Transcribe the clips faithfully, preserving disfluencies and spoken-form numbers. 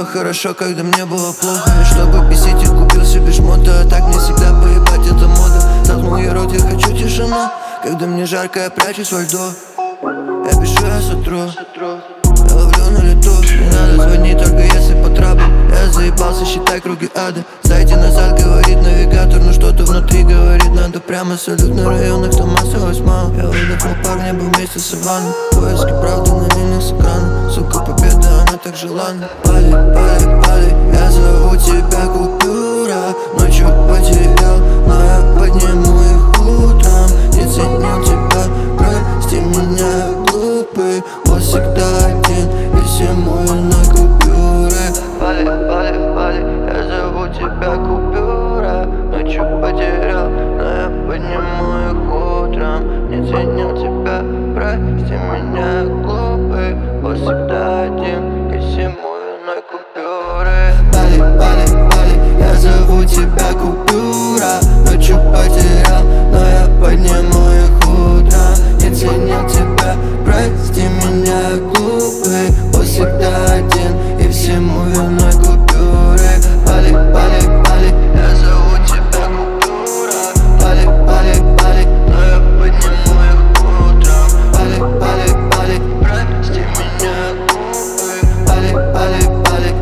было хорошо, когда мне было плохо. И чтобы бесить их, купил себе шмота. А так мне всегда поебать, это мода. Заткнул я рот, я хочу тишину. Когда мне жарко, я прячусь во льду. Я пишу, я сотру, я ловлю на лету. Не надо звонить, только если по трабу. Я заебался, считай круги ада. Сдайте назад, говорит навигатор. Но что-то внутри говорит, надо прямо. Салют на районах, там массовость мало. Я выдохнул пар, в небо вместе с Иваном. Поиски правды на линии с экрана. Сука, победа, она так желанна. Пали, пали, пали, я зову тебя купюра. Ночью потерял, но я подниму их утром. Не ценил тебя, прости меня, глупый. Он всегда один, и всему виной купюры. Пали, пали, пали, я зову тебя купюра. Ночью потерял, но я подниму их утром. Не ценил тебя, прости меня, глупый. Он всегда один, и всему виной купюры. Пали, пали, пали, я зову тебя купюра. Ночью потерял, но я подниму их утром. Не ценил тебя, прости меня, глупый. Он всегда один, и всему виной купюры. Пали, пали, пали, я зову тебя купюра. Пали, пали, пали, но я подниму их утром. Пали, пали, пали, прости меня, глупый. Пали, пали, пали.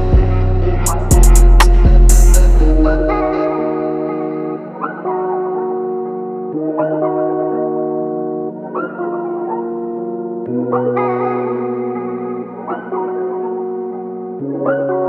Thank you.